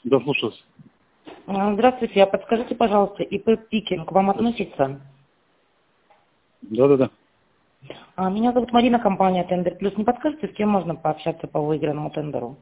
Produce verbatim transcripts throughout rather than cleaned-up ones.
Да, слушаю. А, Здравствуйте, а подскажите, пожалуйста, ИП «Пикинг» к вам относится? Да-да-да. А, Меня зовут Марина, компания «Тендер Плюс». Не подскажете, с кем можно пообщаться по выигранному тендеру?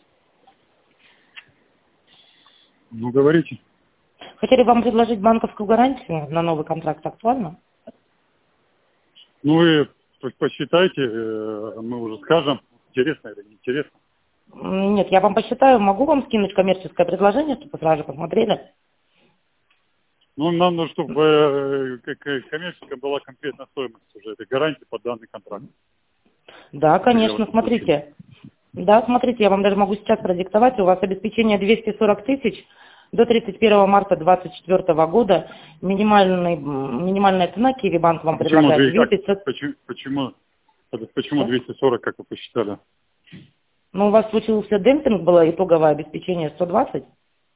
Ну, говорите. Хотели вам предложить банковскую гарантию на новый контракт, актуально? Ну, вы по- посчитайте, э, мы уже скажем, интересно или неинтересно. М, Нет, я вам посчитаю, могу вам скинуть коммерческое предложение, чтобы вы сразу же посмотрели? Ну, нам нужно, чтобы э, как, э, коммерческая была конкретная стоимость уже этой гарантии под данный контракт. Да, Или в конечно, этом случае. смотрите. Да, смотрите, я вам даже могу сейчас продиктовать. У вас обеспечение двести сорок тысяч до тридцать первого марта две тысячи двадцать четвёртого года. Минимальный, м, минимальная цена Киевбанк А вам почему, предлагает две- две как, тысячи пятьсот. почему, почему, почему Что? двести сорок, как вы посчитали? Ну, у вас случился демпинг, было итоговое обеспечение сто двадцать,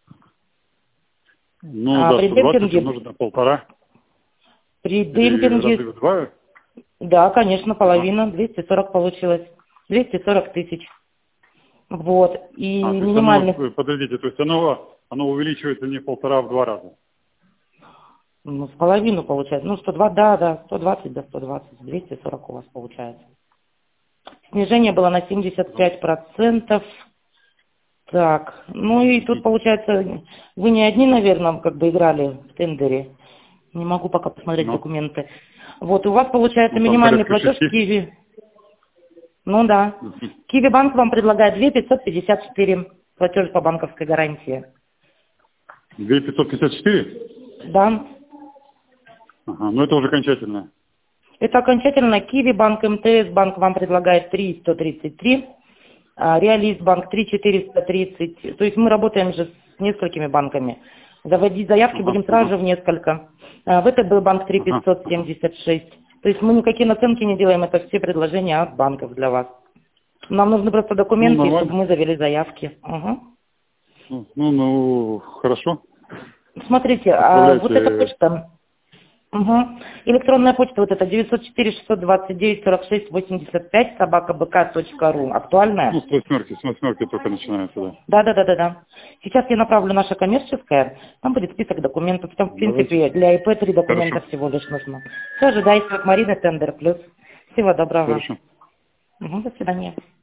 Ну, а да, при сто двадцать демпинге, умножить на полтора. при Или демпинге, разрыв два. да, конечно, Ага. половина, двести сорок получилось, двести сорок тысяч. Вот, и А, то есть оно, минимальный, э, подождите, то есть оно, оно увеличивается не в полтора, а в два раза. ну, в половину получается, ну, сто два, да, да, сто двадцать до сто двадцать, двести сорок у вас получается. Снижение было на семьдесят Ну, пять процентов. Так, ну и тут получается, вы не одни, наверное, как бы играли в тендере. Не могу пока посмотреть ну, документы. Вот, у вас получается ну, там минимальный порядка платеж в шести. Киеве. Ну да. Мгм. Киви банк вам предлагает две тысячи пятьсот пятьдесят четыре платеж по банковской гарантии. две тысячи пятьсот пятьдесят четыре? Да. Ага, ну это уже окончательное. Это окончательно Киви банк, МТС банк вам предлагает три тысячи сто тридцать три, а Реалист банк три тысячи четыреста тридцать. То есть мы работаем же с несколькими банками. Заводить заявки Ага, будем сразу ага, же в несколько. А ВТБ банк три тысячи ага, пятьсот ага. семьдесят шесть. То есть мы никакие наценки не делаем, это все предложения от банков для вас. Нам нужны просто Ну, документы, чтобы нормально. мы завели заявки. Угу. Ну, ну, ну, хорошо. Смотрите, а вот эта Отправляйте. почта, угу. Электронная почта вот эта девятьсот четыре шестьсот двадцать девять сорок шесть восемьдесят пять собака бк точка ру. Ну, Актуальная? с восьмерки, с восьмерки только начинается, да. Да, да, да, да, да. Сейчас я направлю наше коммерческое, там будет список документов, там в Давайте. принципе для ИП три Хорошо. документа всего лишь нужно. Все, ожидайте от Марины Тендер Плюс. Всего доброго. Хорошо. Угу, до свидания.